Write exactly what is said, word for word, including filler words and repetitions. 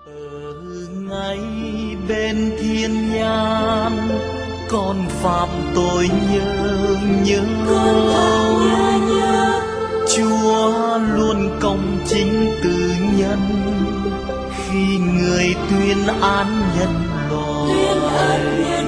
Ở ngay bên thiên nhãn con phạm tội nhớ nhớ, Chúa luôn công chính từ nhân khi người tuyên án nhân loại.